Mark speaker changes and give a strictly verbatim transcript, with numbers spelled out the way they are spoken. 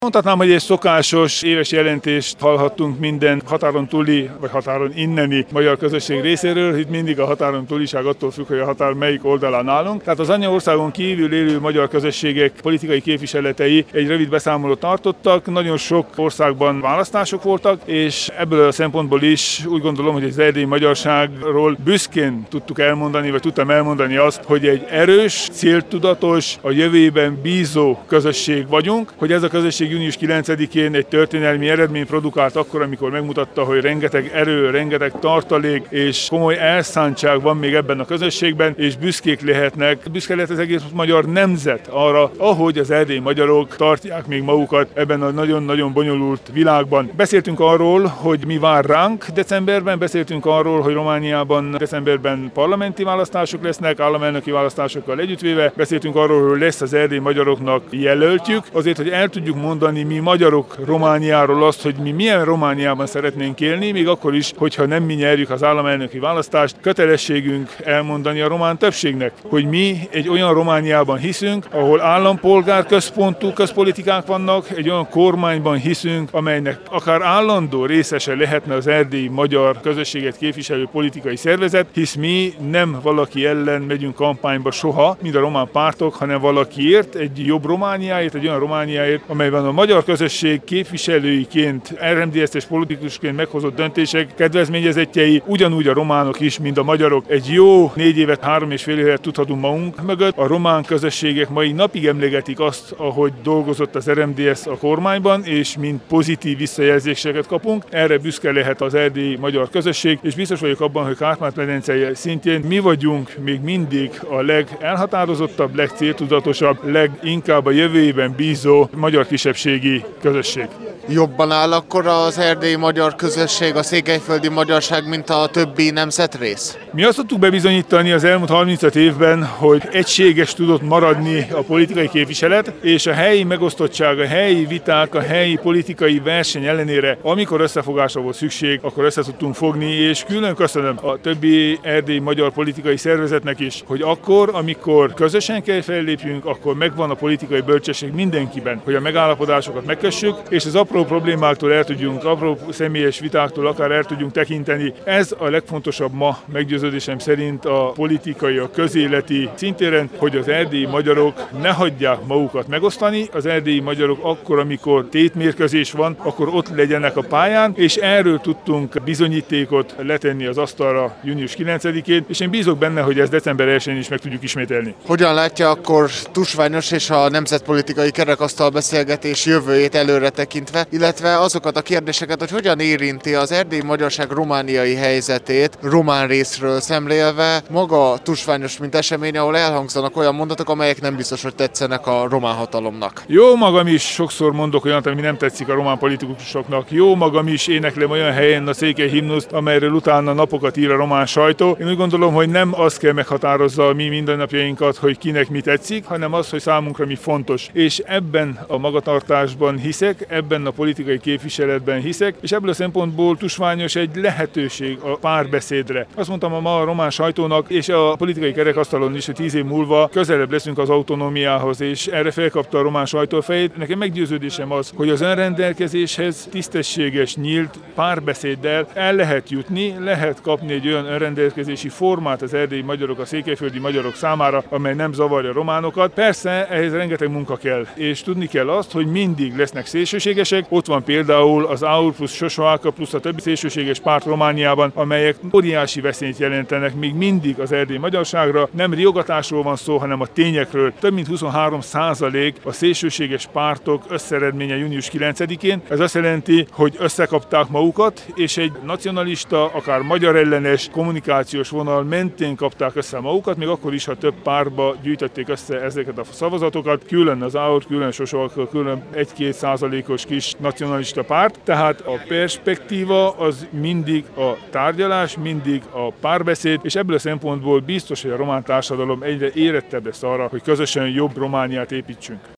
Speaker 1: Mondhatnám, hogy egy szokásos éves jelentést hallhattunk minden határon túli vagy határon inneni magyar közösség részéről. Itt mindig a határon túliság attól függ, hogy a határ melyik oldalán állunk. Tehát az anyaországon kívül élő magyar közösségek politikai képviseletei egy rövid beszámolót tartottak. Nagyon sok országban választások voltak, és ebből a szempontból is úgy gondolom, hogy az erdélyi magyarságról büszkén tudtuk elmondani, vagy tudtam elmondani azt, hogy egy erős, céltudatos, a jövőben bízó közösség vagyunk, hogy ez a közösség június kilencedikén egy történelmi eredményt produkált akkor, amikor megmutatta, hogy rengeteg erő, rengeteg tartalék és komoly elszántság van még ebben a közösségben, és büszkék lehetnek, büszke lehet az egész magyar nemzet arra, ahogy az erdélyi magyarok tartják még magukat ebben a nagyon-nagyon bonyolult világban. Beszéltünk arról, hogy mi vár ránk decemberben, beszéltünk arról, hogy Romániában decemberben parlamenti választások lesznek, államelnöki választásokkal együttvéve, beszéltünk arról, hogy lesz az erdélyi magyaroknak jelöltjük, azért, hogy el tudjuk mondani mi magyarok Romániáról azt, hogy mi milyen Romániában szeretnénk élni, még akkor is, hogyha nem mi nyerjük az államelnöki választást, kötelességünk elmondani a román többségnek, hogy mi egy olyan Romániában hiszünk, ahol állampolgár központú közpolitikák vannak, egy olyan kormányban hiszünk, amelynek akár állandó részese lehetne az erdélyi magyar közösséget képviselő politikai szervezet, hisz mi nem valaki ellen megyünk kampányba soha, mint a román pártok, hanem valakiért, egy jobb Romániáért, egy olyan Romániáért, amelyben a magyar közösség képviselőiként, er em dé es-es politikusként meghozott döntések kedvezményezettjei, ugyanúgy a románok is, mint a magyarok. Egy jó négy évet, három és fél évet tudhatunk magunk mögött. A román közösségek mai napig emlegetik azt, ahogy dolgozott az er em dé es a kormányban, és mint pozitív visszajelzéseket kapunk. Erre büszke lehet az erdélyi magyar közösség, és biztos vagyok abban, hogy Kárpát-medence szintjén mi vagyunk még mindig a legelhatározottabb, legcéltudatosabb, leginkább a jövőben bízó magyar kisebbségi közösség.
Speaker 2: Jobban áll akkor az erdélyi magyar közösség, a székelyföldi magyarság, mint a többi nemzetrész?
Speaker 1: Mi azt tudtuk bebizonyítani az elmúlt harmincöt évben, hogy egységes tudott maradni a politikai képviselet, és a helyi megosztottság, a helyi viták, a helyi politikai verseny ellenére, amikor összefogásra volt szükség, akkor össze tudtunk fogni, és külön köszönöm a többi erdélyi magyar politikai szervezetnek is, hogy akkor, amikor közösen kell fellépjünk, akkor megvan a politikai bölcsesség mindenkiben, hogy a megállapodásokat megkössük, és az apró problémáktól el tudjunk, apró személyes vitáktól akár el tudjunk tekinteni. Ez a legfontosabb ma meggyőződésem szerint a politikai, a közéleti szintéren, hogy az erdélyi magyarok ne hagyják magukat megosztani. Az erdélyi magyarok akkor, amikor tétmérkőzés van, akkor ott legyenek a pályán, és erről tudtunk bizonyítékot letenni az asztalra június kilencedikén, és én bízok benne, hogy ezt december elsején is meg tudjuk ismételni.
Speaker 2: Hogyan látja akkor Tusványos és a nemzetpolitikai kerekasztal beszélgetés jövőjét előre tekintve, illetve azokat a kérdéseket, hogy hogyan érinti az erdélyi magyarság romániai helyzetét román részről szemlélve maga Tusványos, mint esemény, ahol elhangzanak olyan mondatok, amelyek nem biztos, hogy tetszenek a román hatalomnak.
Speaker 1: Jó magam is sokszor mondok olyat, ami nem tetszik a román politikusoknak. Jó magam is éneklem olyan helyen a székely himnuszt, amelyről utána napokat ír a román sajtó. Én úgy gondolom, hogy nem az kell meghatározza a mi mindennapjainkat, hogy kinek mi tetszik, hanem az, hogy számunkra mi fontos. És ebben a magatartásban hiszek, ebben a politikai képviseletben hiszek, és ebből a szempontból Tusványos egy lehetőség a párbeszédre. Azt mondtam ma a román sajtónak, és a politikai kerekasztalon is, hogy tíz év múlva közelebb leszünk az autonómiához, és erre felkapta a román sajtó fejét. Nekem meggyőződésem az, hogy az önrendelkezéshez tisztességes, nyílt párbeszéddel el lehet jutni, lehet kapni egy olyan önrendelkezési formát az erdélyi magyarok, a székelyföldi magyarok számára, amely nem zavarja a románokat. Persze ehhez rengeteg munka kell, és tudni kell azt, hogy mindig lesznek szélsőségesek. Ott van például az á u er plusz, Sosoáka plusz a többi szélsőséges párt Romániában, amelyek óriási veszélyt jelentenek még mindig az erdélyi magyarságra. Nem riogatásról van szó, hanem a tényekről. Több mint huszonhárom százalék a szélsőséges pártok összeredménye június kilencedikén. Ez azt jelenti, hogy összekapták magukat, és egy nacionalista, akár magyar ellenes kommunikációs vonal mentén kapták össze magukat, még akkor is, ha több pártba gyűjtötték össze ezeket a szavazatokat. Külön az á u er, külön Sosoáka, külön egy-két százalékos kis nacionalista párt, tehát a perspektíva az mindig a tárgyalás, mindig a párbeszéd, és ebből a szempontból biztos, hogy a román társadalom egyre érettebb lesz arra, hogy közösen jobb Romániát építsünk.